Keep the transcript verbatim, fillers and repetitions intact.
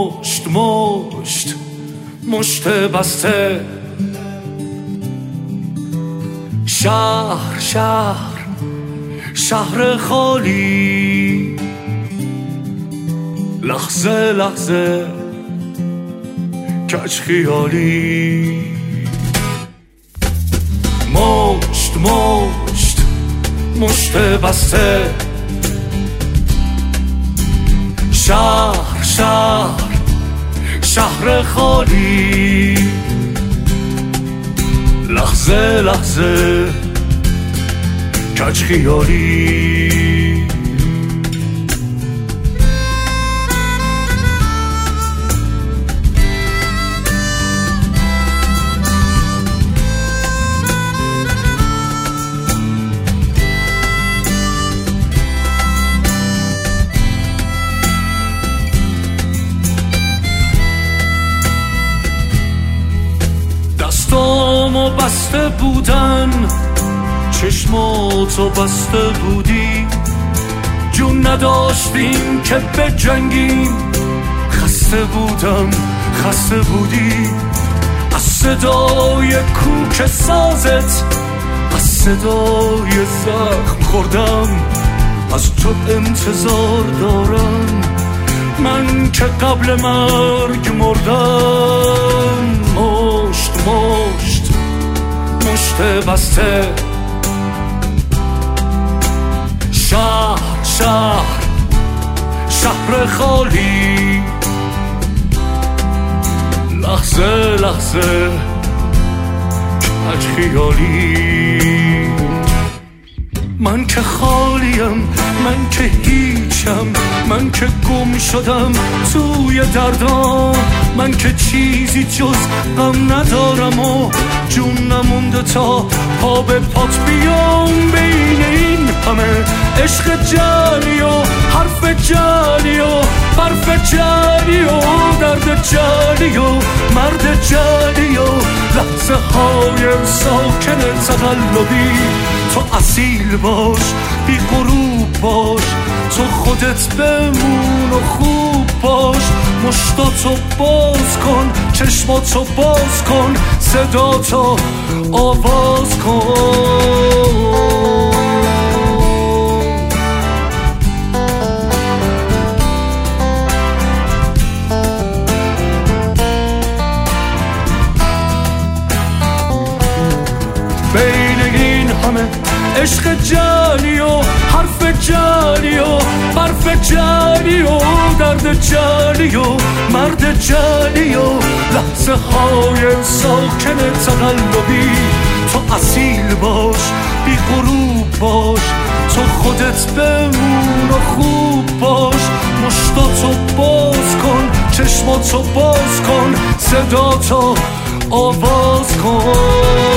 مشت مشت مشت بسته، شهر شهر شهر خالی، لحظه لحظه کج خیالی. مشت مشت مشت بسته، شهر شهر شهر خالی، لحظه لحظه کج خیالی. دستامو بسته بودن، چشماتو بسته بودی، جون نداشتیم که بجنگیم. خسته بودم خسته بودی، از صدای کوک سازت، از صدای زخم خوردم. از تو انتظار دارم، من که قبل مرگ مردم. مشت مشت مشت بسته، شهر شهر شهر خالی، لحظه لحظه کج خیالی. من که خالیم، من که هیچم، من که گم شدم توی دردام. من که چیزی جز غم ندارم و جون نمونده تا پا به پات بیام. بین این همه عشق جلی و حرف جلی و برف جلی و درد جلی و مرد جلی و لحظه های ساکن تقلبی. تو اصیل باش، بی غروب باش، تو خودت بمون و خوب باش. مشتاتو باز کن، چشماتو باز کن، صداتو آواز کن. بین این همه عشق جلی و حرف جلی و برف جلی و درد جلی و مرد جلی و لحظه های ساکن تقلبی. تو اصیل باش، بی غروب باش، تو خودت بمون و خوب باش. مشتاتو باز کن، چشماتو باز کن، صداتو آواز کن.